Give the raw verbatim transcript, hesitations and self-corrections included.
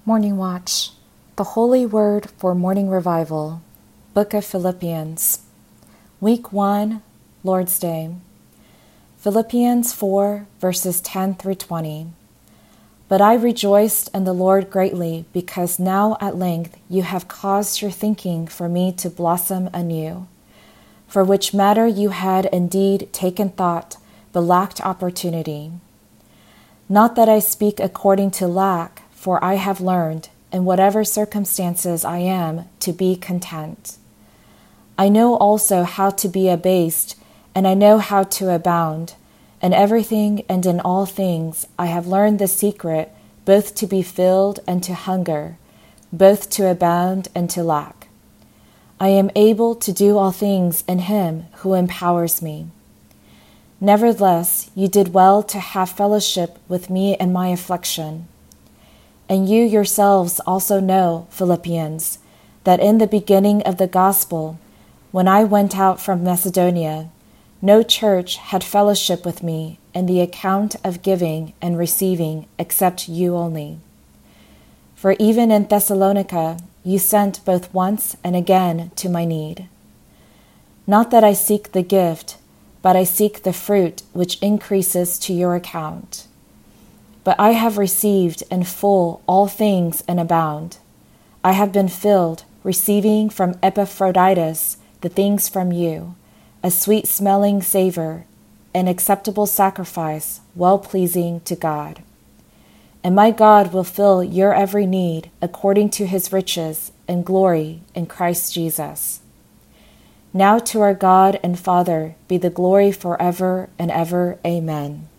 Morning Watch, the Holy Word for Morning Revival, Book of Philippians, Week one, Lord's Day, Philippians four, verses ten through twenty. But I rejoiced in the Lord greatly, because now at length you have caused your thinking for me to blossom anew, for which matter you had indeed taken thought, but lacked opportunity. Not that I speak according to lack, for I have learned, in whatever circumstances I am, to be content. I know also how to be abased, and I know how to abound. In everything and in all things I have learned the secret, both to be filled and to hunger, both to abound and to lack. I am able to do all things in Him who empowers me. Nevertheless, you did well to have fellowship with me in my affliction. And you yourselves also know, Philippians, that in the beginning of the gospel, when I went out from Macedonia, no church had fellowship with me in the account of giving and receiving except you only. For even in Thessalonica you sent both once and again to my need. Not that I seek the gift, but I seek the fruit which increases to your account. But I have received in full all things and abound. I have been filled, receiving from Epaphroditus the things from you, a sweet-smelling savor, an acceptable sacrifice, well-pleasing to God. And my God will fill your every need according to His riches and glory in Christ Jesus. Now to our God and Father be the glory forever and ever. Amen.